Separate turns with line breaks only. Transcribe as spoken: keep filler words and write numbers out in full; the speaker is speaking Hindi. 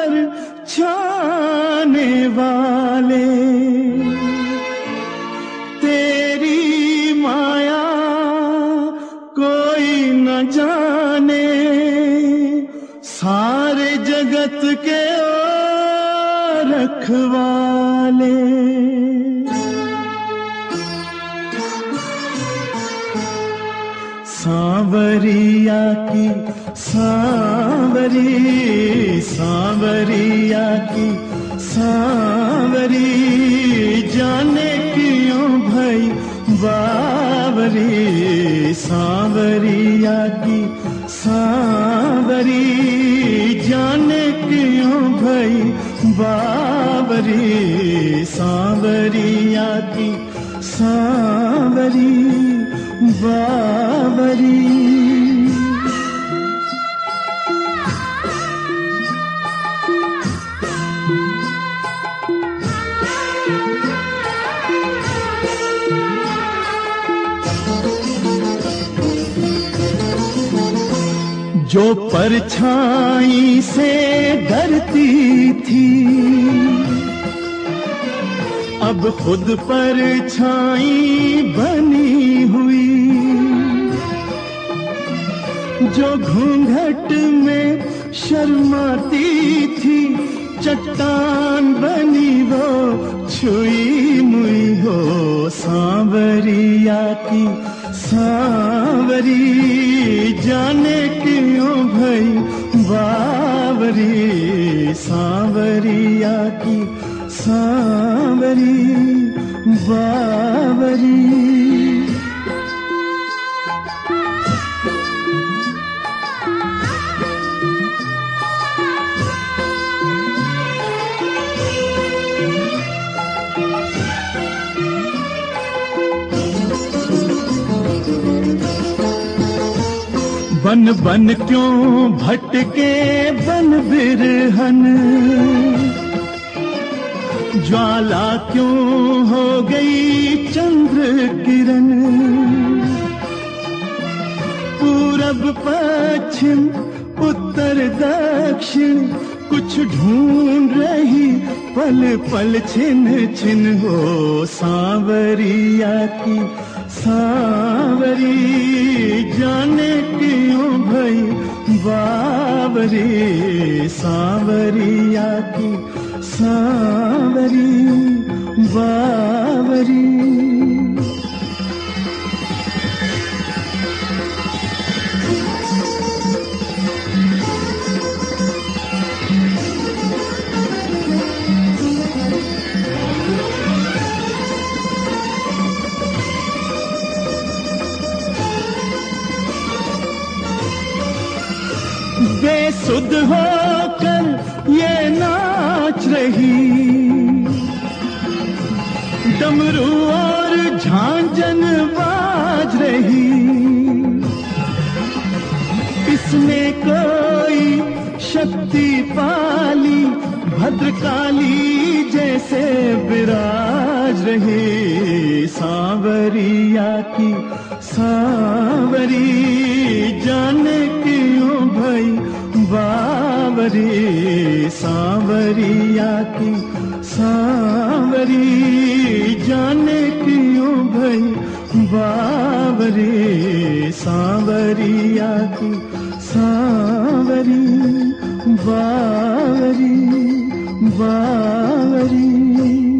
पर छाने वाले, तेरी माया कोई न जाने, सारे जगत के ओ रखवाले। सांवरिया की सांवरी, सांवरिया की सांवरी, जाने क्यों भई बावरी। सांवरिया की सांवरी, जाने क्यों भई बावरी। सांवरिया की सांवरी बावरी। जो परछाई से डरती थी, अब खुद परछाई बनी हुई। जो घूंघट में शर्माती थी, चट्टान बनी वो छुई मुई हो। सांवरिया की सांवरी, जाने क्यों भई बावरी। सांवरिया की सांवरी बावरी। बन बन क्यों भटके बन बिरहन, ज्वाला क्यों हो गई चंद्र किरण। पूरब पश्चिम उत्तर दक्षिण, कुछ ढूंढ रही पल पल छिन छिन हो। सांवरिया की सांवरी, जाने क्यों भई बावरी। सांवरिया की सांवरी बावरी। बेसुध होकर ये नाच रही, डमरू और झांझन बाज रही। इसने कोई शक्ति पाली, भद्रकाली जैसे विराज रही। सांवरिया की सांवरी, जाने क्यों भई बावरी। सांवरिया की सांवरी, जाने क्यों भई बावरी। सांवरिया की सांवरी बावरी बावरी।